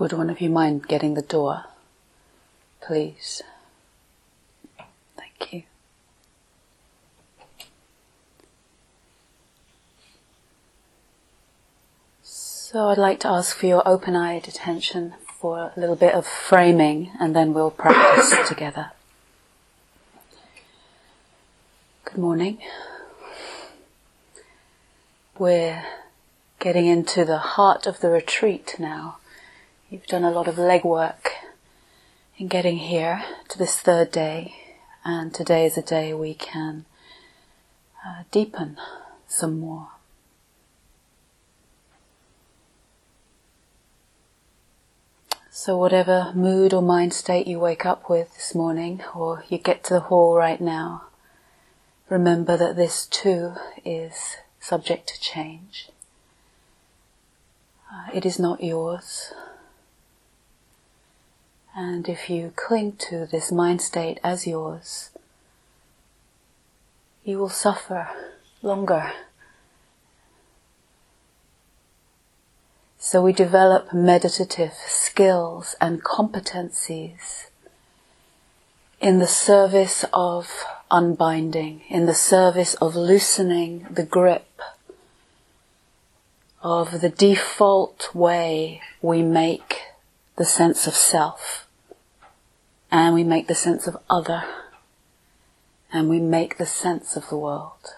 Would one of you mind getting the door, please? Thank you. So I'd like to ask for your open-eyed attention for a little bit of framing, and then we'll practice together. Good morning. We're getting into the heart of the retreat now. You've done a lot of legwork in getting here to this third day, and today is a day we can deepen some more. So whatever mood or mind state you wake up with this morning, or you get to the hall right now, remember that this too is subject to change. It is not yours. And if you cling to this mind state as yours, you will suffer longer. So we develop meditative skills and competencies in the service of unbinding, in the service of loosening the grip of the default way we make the sense of self, and we make the sense of other, and we make the sense of the world.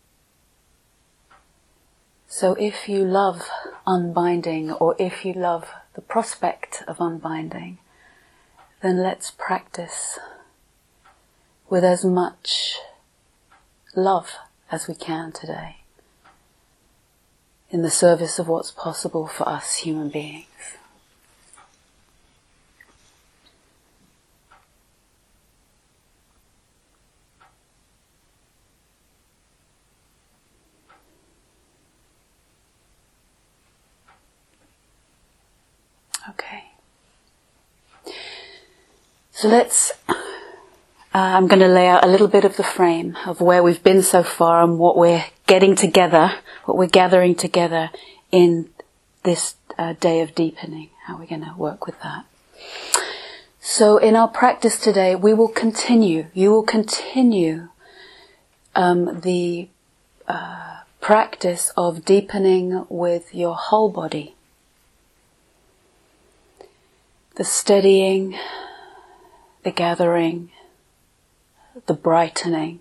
So if you love unbinding, or if you love the prospect of unbinding, then let's practice with as much love as we can today in the service of what's possible for us human beings. Okay. So I'm going to lay out a little bit of the frame of where we've been so far and what we're getting together, what we're gathering together in this day of deepening, how we're going to work with that. So in our practice today, you will continue the practice of deepening with your whole body. The steadying, the gathering, the brightening.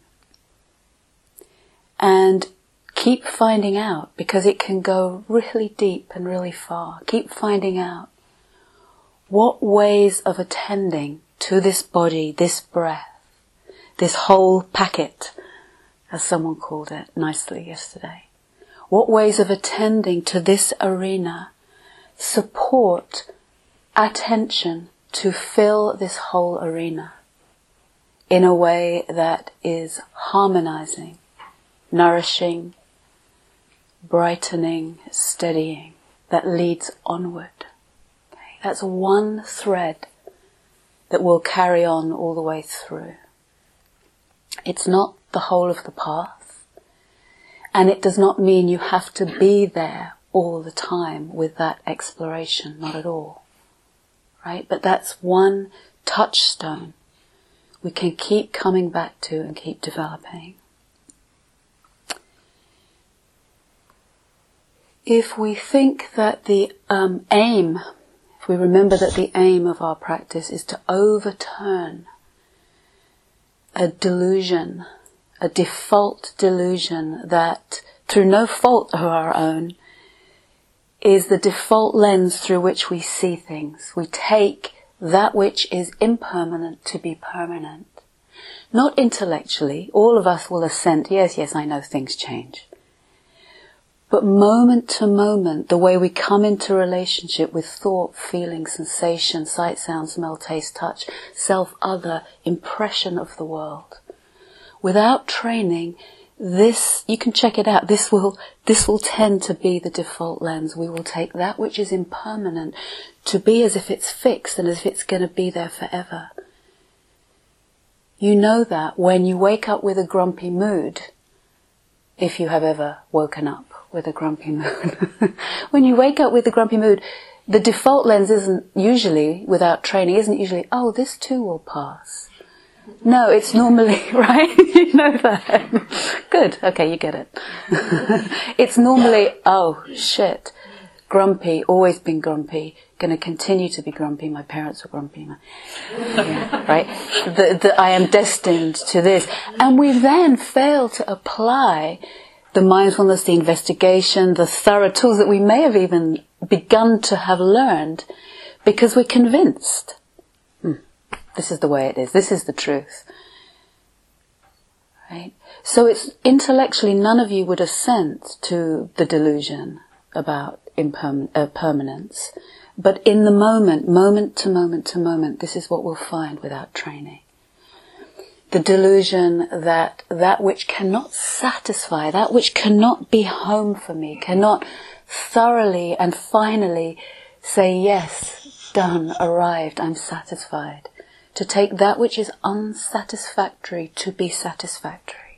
And keep finding out, because it can go really deep and really far. Keep finding out what ways of attending to this body, this breath, this whole packet, as someone called it nicely yesterday. What ways of attending to this arena support attention to fill this whole arena in a way that is harmonizing, nourishing, brightening, steadying, that leads onward. Okay? That's one thread that will carry on all the way through. It's not the whole of the path, and it does not mean you have to be there all the time with that exploration, not at all. Right? But that's one touchstone we can keep coming back to and keep developing. If we think that the aim, if we remember that the aim of our practice is to overturn a delusion, a default delusion that, through no fault of our own, is the default lens through which we see things. We take that which is impermanent to be permanent. Not intellectually. All of us will assent, yes, I know things change. But moment to moment, the way we come into relationship with thought, feeling, sensation, sight, sound, smell, taste, touch, self, other, impression of the world. Without training, this, you can check it out, this will tend to be the default lens. We will take that which is impermanent to be as if it's fixed and as if it's going to be there forever. You know that when you wake up with a grumpy mood, if you have ever woken up with a grumpy mood, when you wake up with a grumpy mood, the default lens isn't usually, without training, isn't usually, oh, this too will pass. No, it's normally, right? You know that. Good, okay, you get it. It's normally, oh, shit, grumpy, always been grumpy, going to continue to be grumpy, my parents were grumpy, right? I am destined to this. And we then fail to apply the mindfulness, the investigation, the thorough tools that we may have even begun to have learned because we're convinced. This is the way it is. This is the truth. Right? So it's intellectually none of you would assent to the delusion about permanence. But in the moment to moment to moment, this is what we'll find without training. The delusion that which cannot satisfy, that which cannot be home for me, cannot thoroughly and finally say, yes, done, arrived, I'm satisfied. To take that which is unsatisfactory to be satisfactory.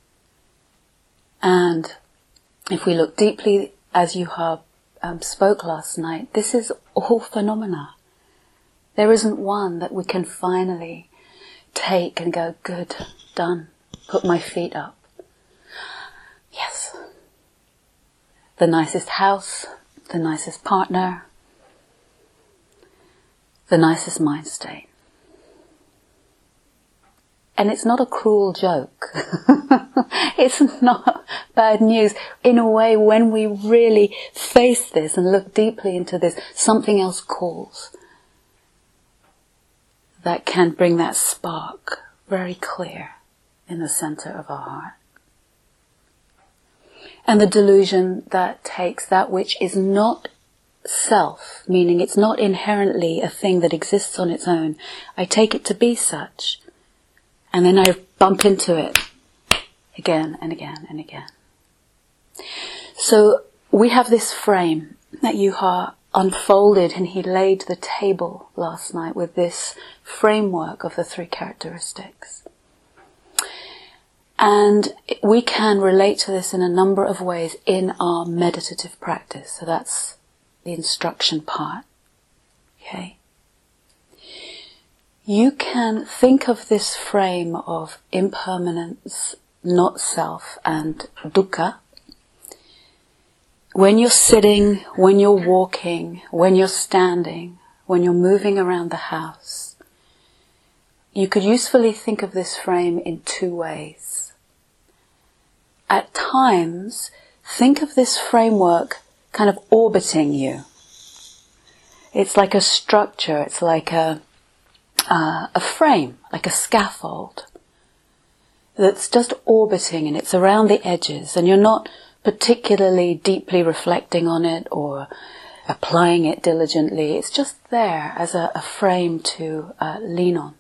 And if we look deeply, as you spoke last night, this is all phenomena. There isn't one that we can finally take and go, good, done, put my feet up. Yes. The nicest house, the nicest partner, the nicest mind state. And it's not a cruel joke. It's not bad news. In a way, when we really face this and look deeply into this, something else calls. That can bring that spark very clear in the center of our heart. And the delusion that takes that which is not self, meaning it's not inherently a thing that exists on its own. I take it to be such. And then I bump into it again and again and again. So we have this frame that Yuha unfolded, and he laid the table last night with this framework of the three characteristics. And we can relate to this in a number of ways in our meditative practice. So that's the instruction part. Okay? You can think of this frame of impermanence, not self, and dukkha. When you're sitting, when you're walking, when you're standing, when you're moving around the house, you could usefully think of this frame in two ways. At times, think of this framework kind of orbiting you. It's like a structure, it's like a frame, like a scaffold that's just orbiting, and it's around the edges, and you're not particularly deeply reflecting on it or applying it diligently. It's just there as a frame to lean on.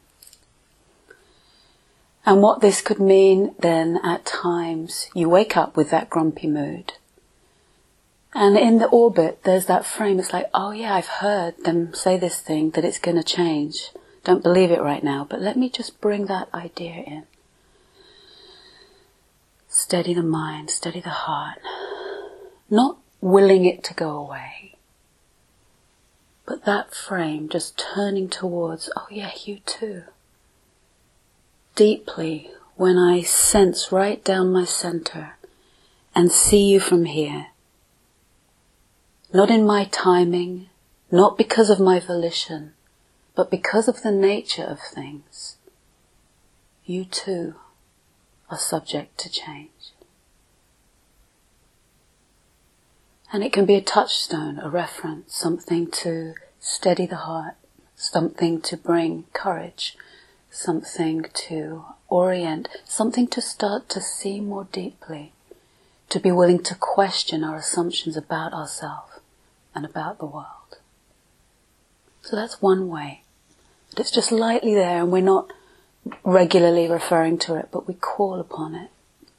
And what this could mean then, at times you wake up with that grumpy mood, and in the orbit there's that frame. It's like, oh yeah, I've heard them say this thing, that it's going to change. Don't believe it right now, but let me just bring that idea in. Steady the mind, steady the heart. Not willing it to go away, but that frame just turning towards, oh yeah, you too. Deeply, when I sense right down my center and see you from here. Not in my timing, not because of my volition, but because of the nature of things, you too are subject to change. And it can be a touchstone, a reference, something to steady the heart, something to bring courage, something to orient, something to start to see more deeply, to be willing to question our assumptions about ourselves and about the world. So that's one way. But it's just lightly there, and we're not regularly referring to it, but we call upon it.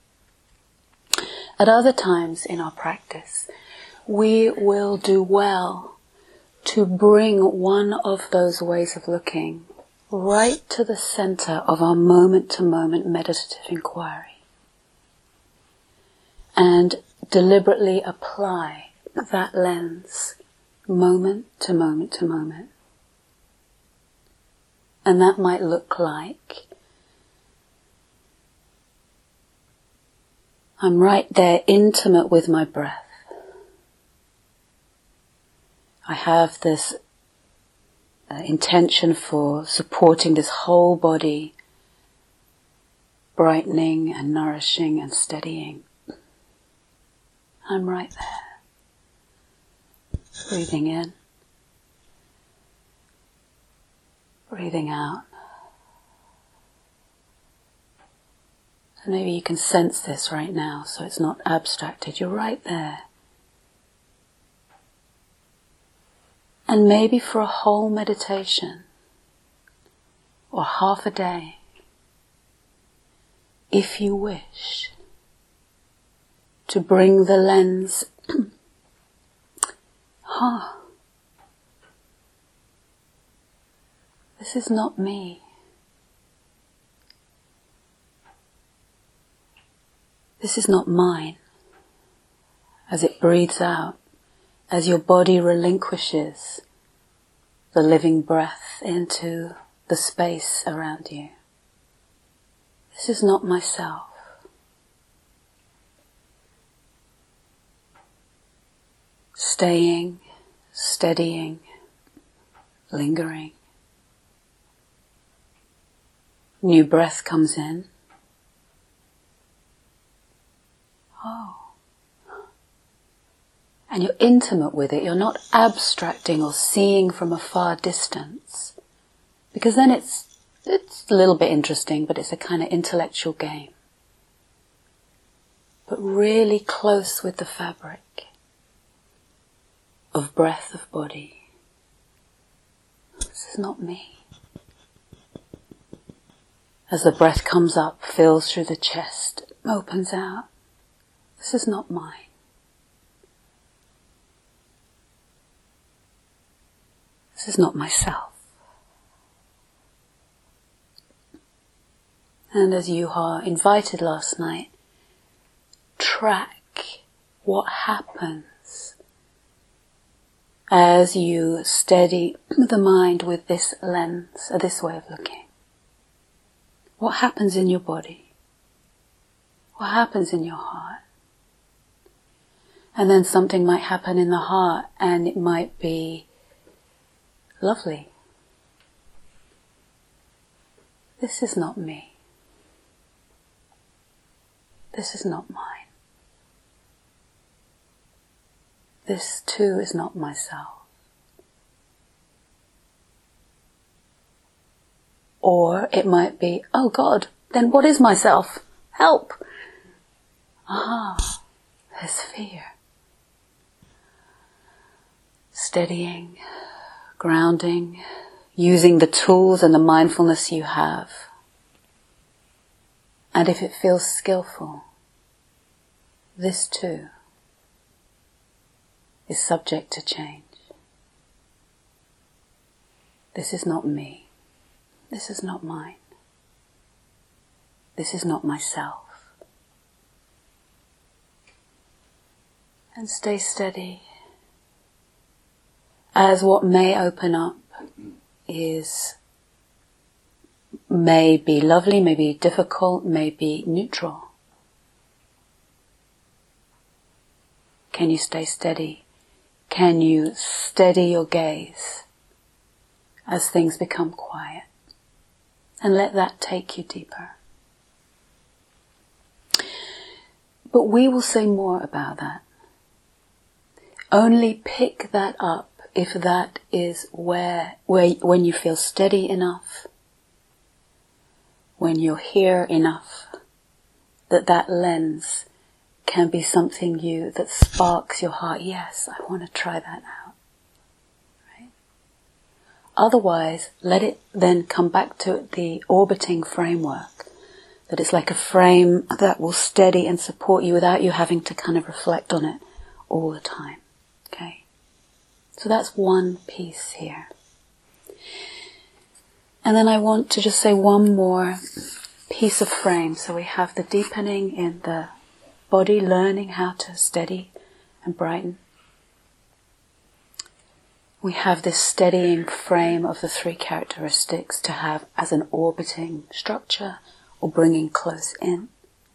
At other times in our practice, we will do well to bring one of those ways of looking right to the center of our moment-to-moment meditative inquiry, and deliberately apply that lens moment to moment to moment. And that might look like I'm right there, intimate with my breath. I have this intention for supporting this whole body, brightening and nourishing and steadying. I'm right there. Breathing in, breathing out. So maybe you can sense this right now, so it's not abstracted. You're right there. And maybe for a whole meditation, or half a day, if you wish, to bring the lens, this is not me. This is not mine. As it breathes out, as your body relinquishes the living breath into the space around you. This is not myself. Staying, steadying, lingering. New breath comes in. And you're intimate with it. You're not abstracting or seeing from a far distance. Because then it's a little bit interesting, but it's a kind of intellectual game. But really close with the fabric of breath, of body. This is not me. As the breath comes up, fills through the chest, opens out. This is not mine. This is not myself. And as you are invited last night, track what happens as you steady the mind with this lens, or this way of looking. What happens in your body? What happens in your heart? And then something might happen in the heart, and it might be lovely. This is not me. This is not mine. This too is not myself. Or it might be, oh God, then what is myself? Help! There's fear. Steadying, grounding, using the tools and the mindfulness you have. And if it feels skillful, this too is subject to change. This is not me. This is not mine. This is not myself. And stay steady. As what may open up may be lovely, may be difficult, may be neutral. Can you stay steady? Can you steady your gaze as things become quiet? And let that take you deeper. But we will say more about that. Only pick that up if that is where when you feel steady enough, when you're here enough, that lens can be something that sparks your heart. Yes, I want to try that out. Right? Otherwise, let it then come back to the orbiting framework. That it's like a frame that will steady and support you without you having to kind of reflect on it all the time. Okay? So that's one piece here. And then I want to just say one more piece of frame. So we have the deepening in the body, learning how to steady and brighten. we have this steadying frame of the three characteristics to have as an orbiting structure or bringing close in.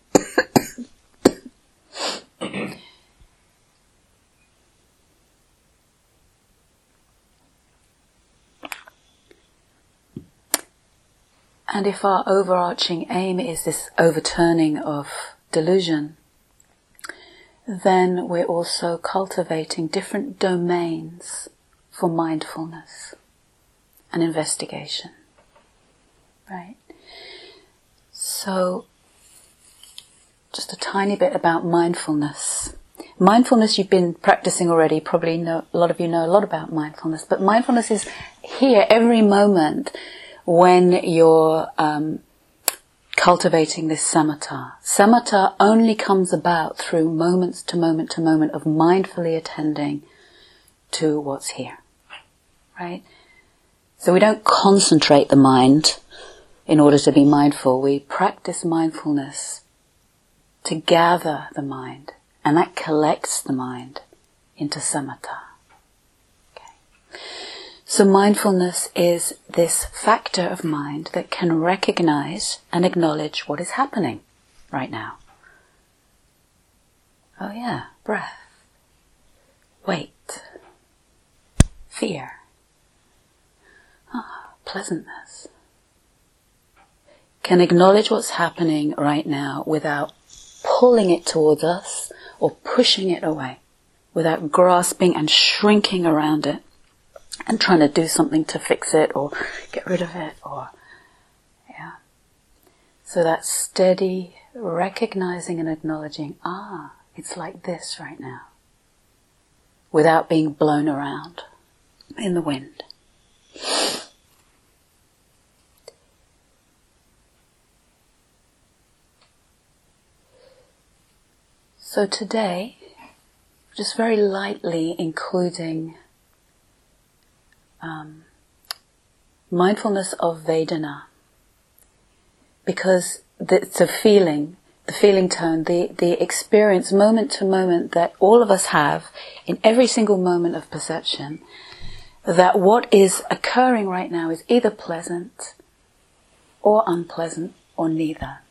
And if our overarching aim is this overturning of delusion, then we're also cultivating different domains for mindfulness and investigation. Right? So, just a tiny bit about mindfulness. Mindfulness you've been practicing already, probably a lot of you know a lot about mindfulness, but mindfulness is here every moment when you're cultivating this samatha. Samatha only comes about through moments to moment to moment of mindfully attending to what's here. Right? So we don't concentrate the mind in order to be mindful. We practice mindfulness to gather the mind, and that collects the mind into samatha. Okay. So mindfulness is this factor of mind that can recognize and acknowledge what is happening right now. Oh yeah, breath, weight, fear, pleasantness. Can acknowledge what's happening right now without pulling it towards us or pushing it away, without grasping and shrinking around it and trying to do something to fix it or get rid of it, or so that steady recognizing and acknowledging, it's like this right now, without being blown around in the wind. So today, just very lightly including mindfulness of Vedana, because it's a feeling, the feeling tone, the experience moment to moment that all of us have in every single moment of perception, that what is occurring right now is either pleasant or unpleasant or neither.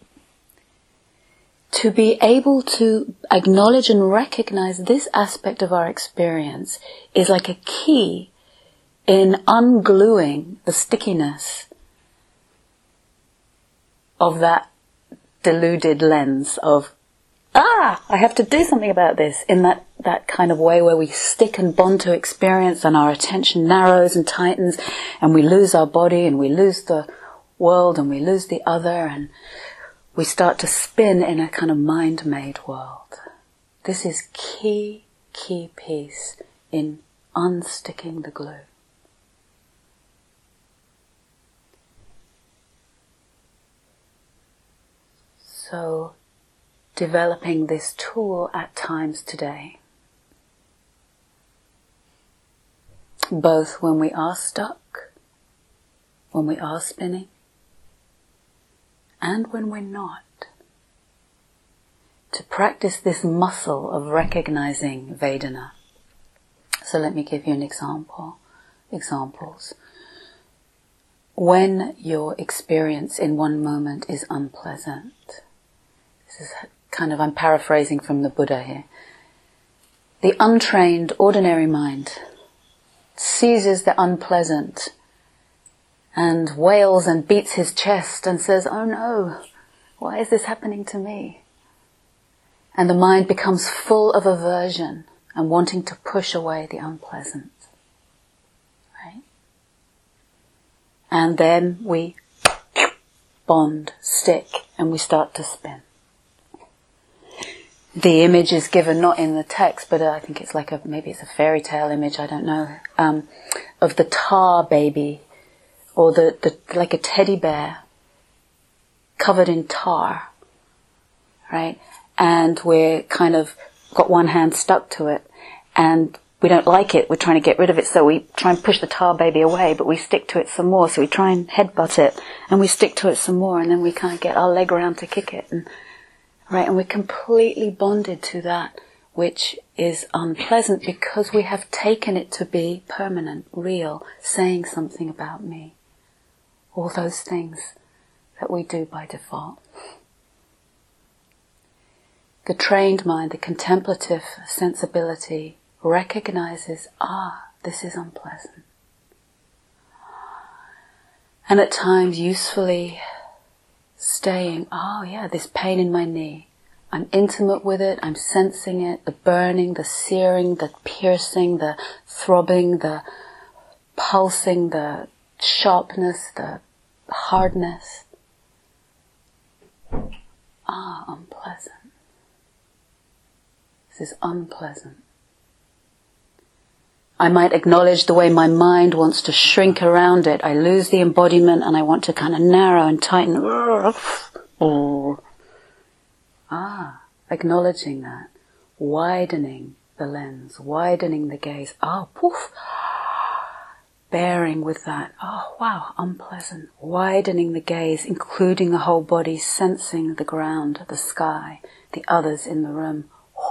To be able to acknowledge and recognize this aspect of our experience is like a key in ungluing the stickiness of that deluded lens of, I have to do something about this, in that kind of way where we stick and bond to experience and our attention narrows and tightens and we lose our body and we lose the world and we lose the other and we start to spin in a kind of mind-made world. This is key piece in unsticking the glue. So, developing this tool at times today, both when we are stuck, when we are spinning, and when we're not, to practice this muscle of recognizing Vedana. So let me give you examples. When your experience in one moment is unpleasant, this is I'm paraphrasing from the Buddha here. The untrained, ordinary mind seizes the unpleasant and wails and beats his chest and says, "Oh no, why is this happening to me?" And the mind becomes full of aversion and wanting to push away the unpleasant. Right? And then we bond, stick, and we start to spin. The image is given not in the text, but I think it's maybe it's a fairy tale image, I don't know, of the tar baby, or like a teddy bear covered in tar, right? And we're kind of got one hand stuck to it, and we don't like it, we're trying to get rid of it, so we try and push the tar baby away, but we stick to it some more, so we try and headbutt it, and we stick to it some more, and then we kind of get our leg around to kick it, and we're completely bonded to that which is unpleasant because we have taken it to be permanent, real, saying something about me. All those things that we do by default. The trained mind, the contemplative sensibility, recognizes, this is unpleasant. And at times usefully staying, this pain in my knee. I'm intimate with it, I'm sensing it, the burning, the searing, the piercing, the throbbing, the pulsing, the sharpness, the hardness. Unpleasant. This is unpleasant. I might acknowledge the way my mind wants to shrink around it. I lose the embodiment and I want to kind of narrow and tighten. Acknowledging that. Widening the lens, widening the gaze. Bearing with that. Unpleasant. Widening the gaze, including the whole body, sensing the ground, the sky, the others in the room.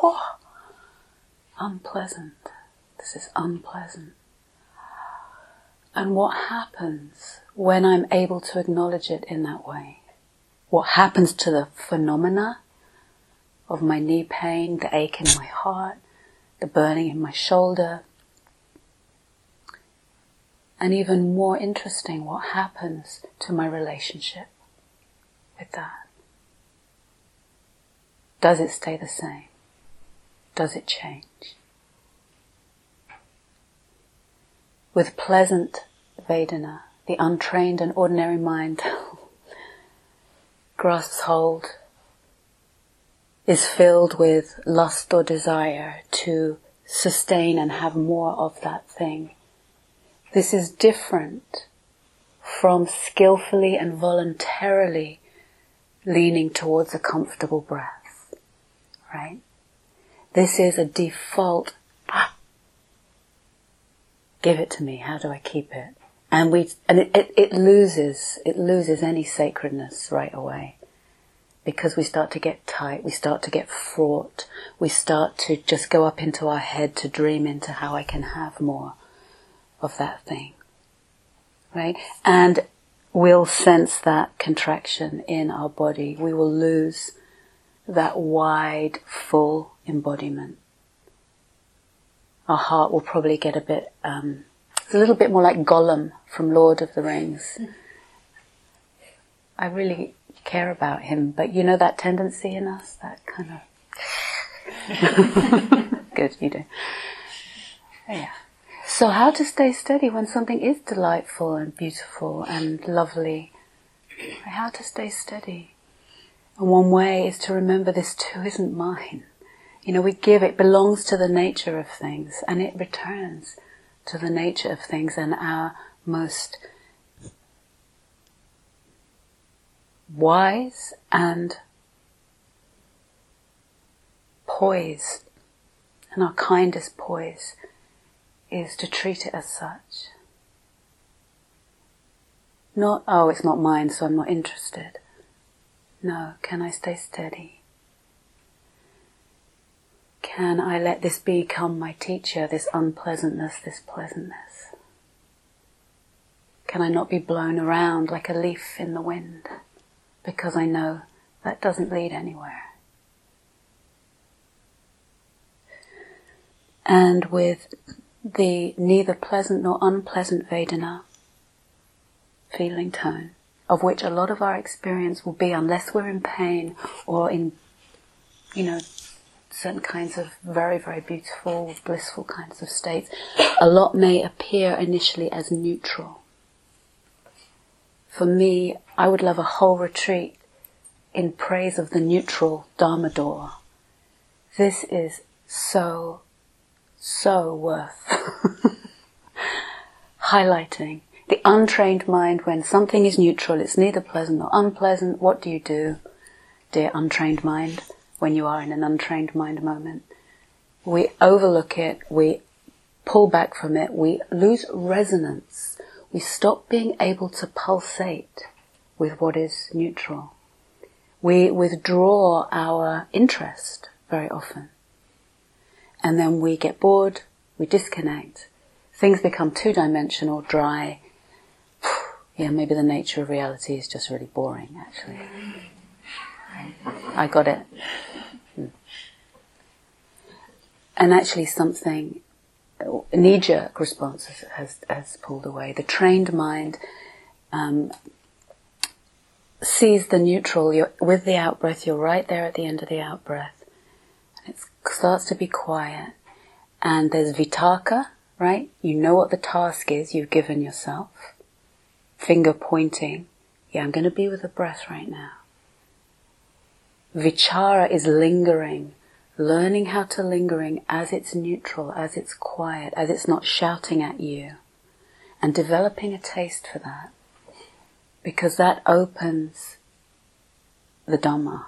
Unpleasant. This is unpleasant. And what happens when I'm able to acknowledge it in that way? What happens to the phenomena of my knee pain, the ache in my heart, the burning in my shoulder? And even more interesting, what happens to my relationship with that? Does it stay the same? Does it change? With pleasant Vedana, the untrained and ordinary mind grasps hold, is filled with lust or desire to sustain and have more of that thing. This is different from skillfully and voluntarily leaning towards a comfortable breath, right? This is a default, give it to me, how do I keep it? And it loses any sacredness right away. Because we start to get tight, we start to get fraught, we start to just go up into our head to dream into how I can have more of that thing, right? And we'll sense that contraction in our body. We will lose that wide, full embodiment. Our heart will probably get it's a little bit more like Gollum from Lord of the Rings. I really care about him, but you know that tendency in us, that kind of... Good, you do. Yeah. So how to stay steady when something is delightful and beautiful and lovely? How to stay steady? And one way is to remember this too isn't mine. We give, it belongs to the nature of things, and it returns to the nature of things, and our most wise and poised, and our kindest poise is to treat it as such. Not, it's not mine, so I'm not interested. No, can I stay steady? Can I let this become my teacher, this unpleasantness, this pleasantness? Can I not be blown around like a leaf in the wind? Because I know that doesn't lead anywhere. And with the neither pleasant nor unpleasant Vedana feeling tone, of which a lot of our experience will be, unless we're in pain or in, certain kinds of very, very beautiful, blissful kinds of states, a lot may appear initially as neutral. For me, I would love a whole retreat in praise of the neutral Dharma door. This is so worth highlighting. The untrained mind, when something is neutral, it's neither pleasant nor unpleasant, what do you do, dear untrained mind, when you are in an untrained mind moment? We overlook it, we pull back from it, we lose resonance, we stop being able to pulsate with what is neutral. We withdraw our interest very often. And then we get bored, we disconnect. Things become two-dimensional, dry. Yeah, maybe the nature of reality is just really boring, actually. I got it. And actually something, a knee-jerk response has pulled away. The trained mind sees the neutral. With the out-breath, you're right there at the end of the out-breath. And it starts to be quiet. And there's vitakka, right? You know what the task is you've given yourself. Finger pointing. Yeah, I'm going to be with the breath right now. Vichara is lingering. Learning how to lingering as it's neutral, as it's quiet, as it's not shouting at you. And developing a taste for that. Because that opens the Dhamma.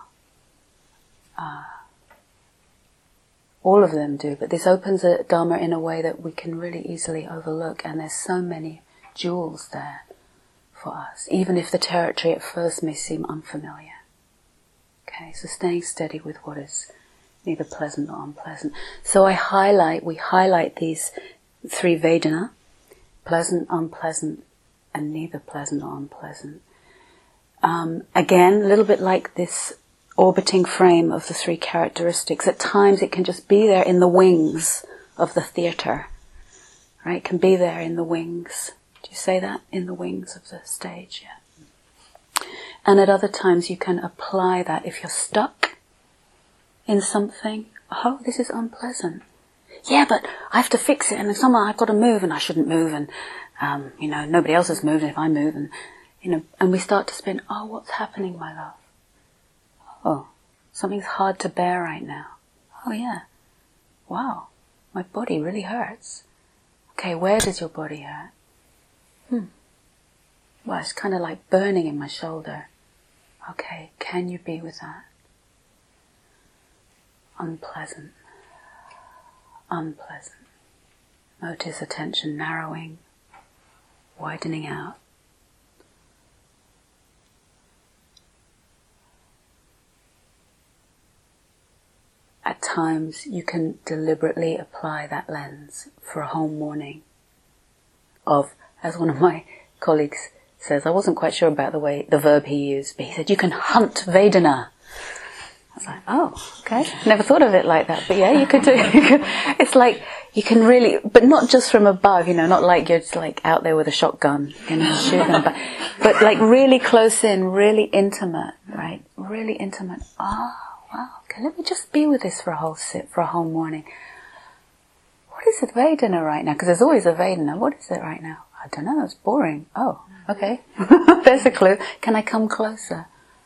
All of them do, but this opens the Dhamma in a way that we can really easily overlook, and there's so many jewels there for us, even if the territory at first may seem unfamiliar. Okay, so staying steady with what is neither pleasant nor unpleasant. So we highlight these three Vedana, pleasant, unpleasant, and neither pleasant nor unpleasant. Again, a little bit like this orbiting frame of the three characteristics. At times it can just be there in the wings of the theatre. Right? It can be there in the wings. Do you say that? In the wings of the stage, yeah. And at other times you can apply that if you're stuck in something. Oh, this is unpleasant. Yeah, but I have to fix it, and somehow I've got to move, and I shouldn't move, and nobody else is moving if I move, and we start to spin. Oh, what's happening, my love? Oh, something's hard to bear right now. Oh yeah. Wow, my body really hurts. Okay, where does your body hurt? Well, it's kind of like burning in my shoulder. Okay, can you be with that? Unpleasant. Unpleasant. Notice attention narrowing, widening out. At times you can deliberately apply that lens for a whole morning of, as one of my colleagues says, I wasn't quite sure about the verb he used, but he said, you can hunt Vedana. I was like, oh, okay. Never thought of it like that. But yeah, you could do it. It's like, you can really, but not just from above, not like you're just like out there with a shotgun, shooting them, but like really close in, really intimate, right? Really intimate. Wow, okay, let me just be with this for a whole morning. What is it Vedana right now? Because there's always a Vedana. What is it right now? I don't know, it's boring. Oh, okay. There's a clue. Can I come closer?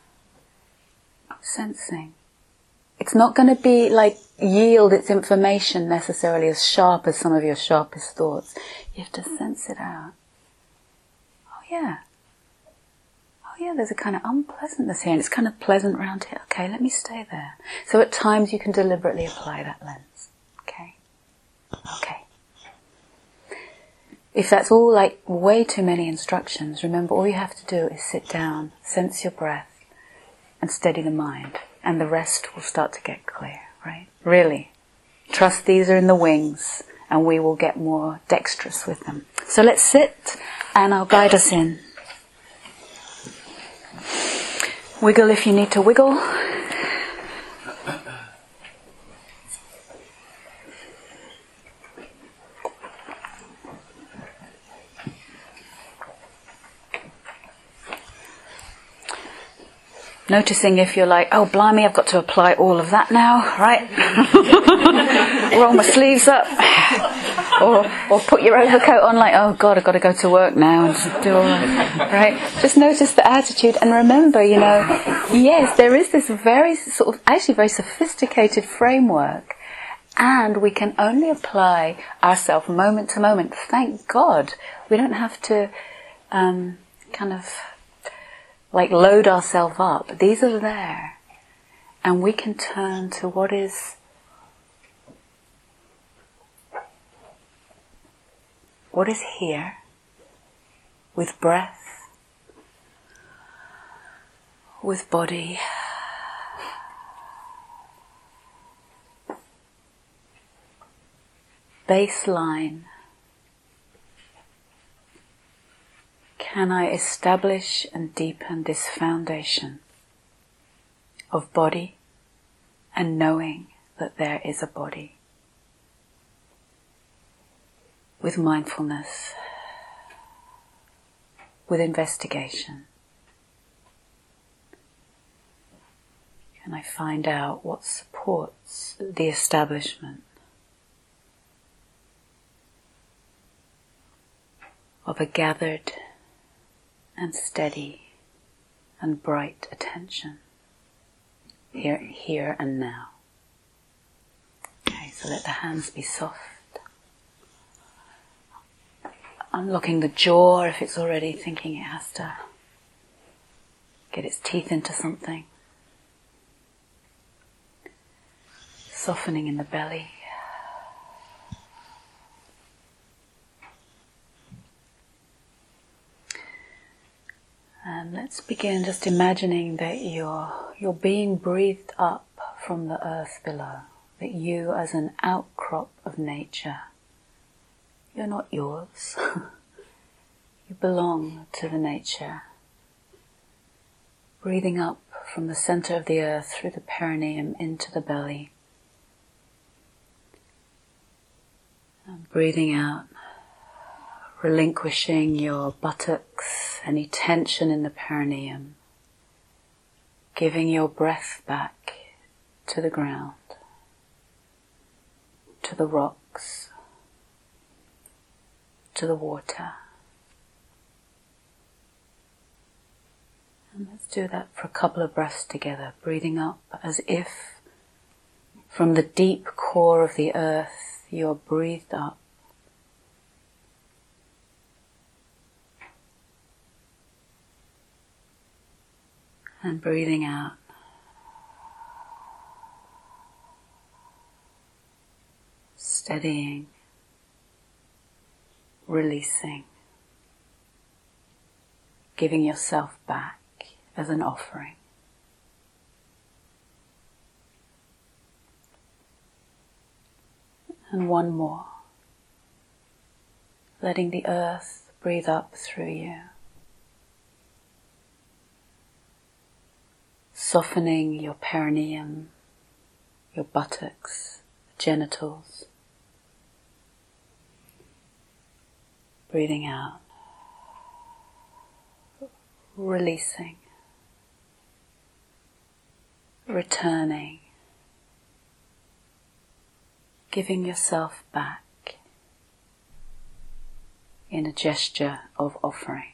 Sensing. It's not going to be like yield its information necessarily as sharp as some of your sharpest thoughts. You have to sense it out. Oh yeah, there's a kind of unpleasantness here, and it's kind of pleasant around here. Okay, let me stay there. So at times you can deliberately apply that lens. Okay. If that's all like way too many instructions, remember all you have to do is sit down, sense your breath, and steady the mind, and the rest will start to get clear, right? Really. Trust these are in the wings, and we will get more dexterous with them. So let's sit, and I'll guide us in. Wiggle if you need to wiggle. Noticing if you're like, oh blimey, I've got to apply all of that now, right? Roll my sleeves up. Or put your overcoat on like, oh God, I've got to go to work now and do all that, right? Just notice the attitude and remember, yes, there is this very very sophisticated framework, and we can only apply ourselves moment to moment. Thank God. We don't have to like load ourselves up. These are there. And we can turn to what is here with breath, with body, baseline can I establish and deepen this foundation of body and knowing that there is a body with mindfulness, with investigation? Can I find out what supports the establishment of a gathered and steady and bright attention here and now? Okay, so let the hands be soft. Unlocking the jaw if it's already thinking it has to get its teeth into something. Softening in the belly. And let's begin just imagining that you're being breathed up from the earth below. That you as an outcrop of nature, you're not yours. You belong to the nature. Breathing up from the center of the earth through the perineum into the belly. And breathing out, relinquishing your buttocks, any tension in the perineum. Giving your breath back to the ground, to the rocks, to the water. And let's do that for a couple of breaths together, breathing up as if from the deep core of the earth you're breathed up. And breathing out. Steadying, releasing, giving yourself back as an offering. And one more. Letting the earth breathe up through you. Softening your perineum, your buttocks, genitals. Breathing out. Releasing. Returning. Giving yourself back in a gesture of offering.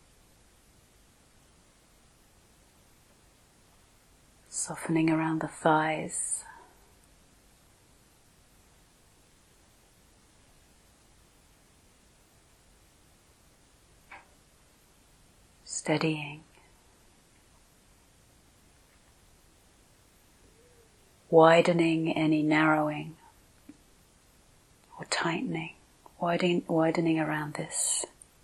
Softening around the thighs. Steadying. Widening any narrowing or tightening, widening around this.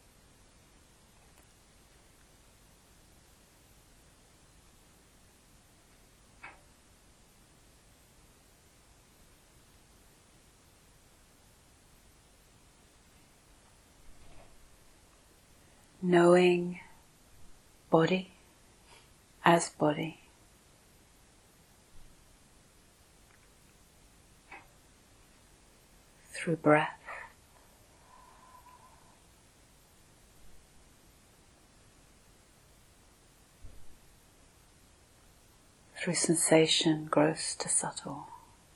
Knowing body as body. Through breath. Through sensation, gross to subtle.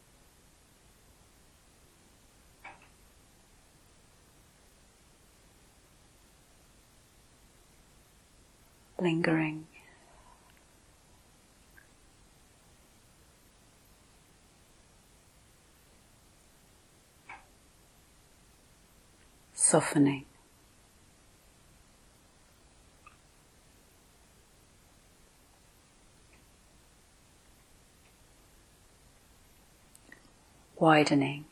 Lingering. Softening. Widening.